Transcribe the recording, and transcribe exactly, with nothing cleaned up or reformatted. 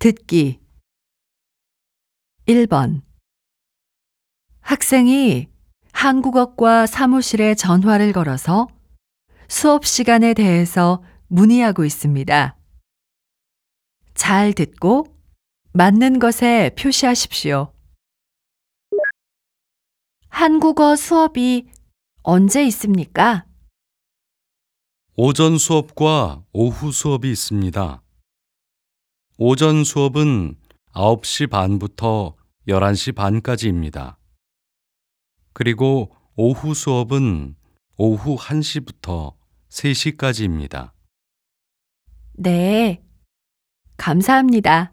듣기 일 번 학생이 한국어과 사무실에 전화를 걸어서 수업 시간에 대해서 문의하고 있습니다. 잘 듣고 맞는 것에 표시하십시오. 한국어 수업이 언제 있습니까? 오전 수업과 오후 수업이 있습니다. 오전 수업은 아홉 시 반부터 열한 시 반까지입니다. 그리고 오후 수업은 오후 한 시부터 세 시까지입니다. 네, 감사합니다.